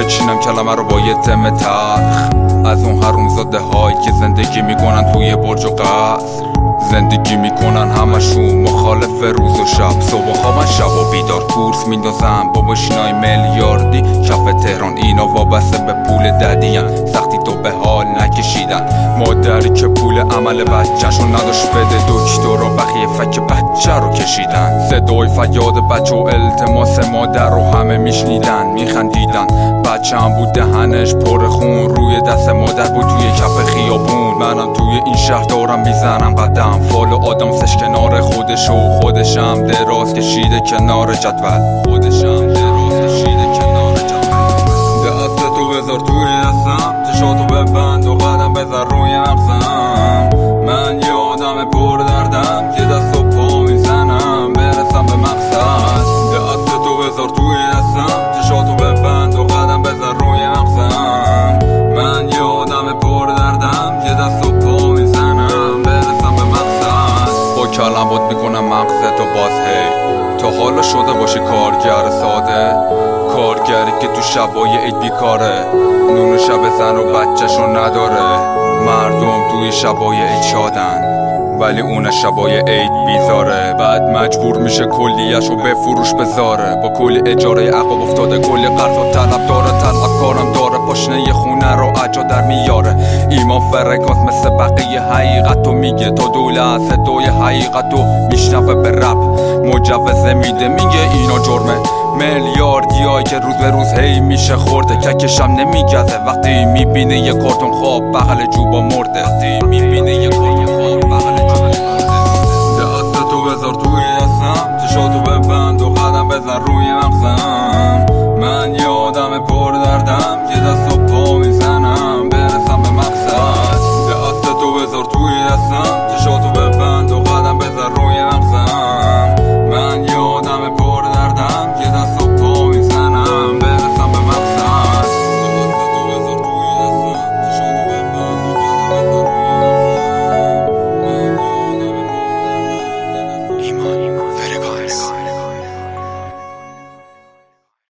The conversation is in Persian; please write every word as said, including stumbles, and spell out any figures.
بچینم کلمه رو با یه تم تلخ از اون حرومزاده هایی که زندگی میکنن توی برج و قصر. زندگی میکنن همشون مخالف روز و شب، صبح خوابن شب و بیدار کورس میندازن با ماشینای میلیاردی کف تهران. اینا وابسته به پول ددیان، سختی تو به حال نکشیدن. مادری که پول عمل بچه‌شو نداشت بده دکتر و بخیه فک بچه رو کشیدن. صدای فریاد بچه و التماس مادر رو همه میشنیدن میخندیدن. بچه هم بود دهنش پر خون، روی دست مادر بود توی کف خیابون. منم توی این شهر دارم میزنم قدم، فال آدم سش کنار خودش و خودشم دراز کشیده کنار جدول. خودشم دراز کشیده کنار جدول. دست تو بذار توی دستم، چشاتو ببند و قدم بذار روی مغزم. من یه آدم پر دردم که دست و پا میزنم برسم به مقصد. دست تو بذار توی دستم، چشاتو ببند و قدم بذار روی مغزم. من یه آدم پر دردم که دست و پا میزنم برسم به مقصد. با کلمات میکنم مغزت و باز هی تا حالا شده باشه کارگر ساده، کارگری که تو شبای عید بیکاره، نون شب زن و بچه‌شو نداره. مردم توی شبای عید شادن ولی اون شبای عید بیزاره. بعد مجبور میشه کلیه‌شو به فروش بذاره، با کلی اجاره عقب افتاده کلی قرض و طلب داره. طلب کارم داره پاشنه خونه رو عجا در میاره. ایمان فرکانس مثل بقیه حقیقتو میگه تا دوله صدای حقیقتو میشنوه به رپ مجوزه میده. میگه اینا جرمه میلیاردیایی که روز به روز هی میشه خورده. ککشم نمیگزه وقتی میبینه یه کارتون خواب بغل جوبا مرده. وقتی میبینه یه کارتون خواب بغل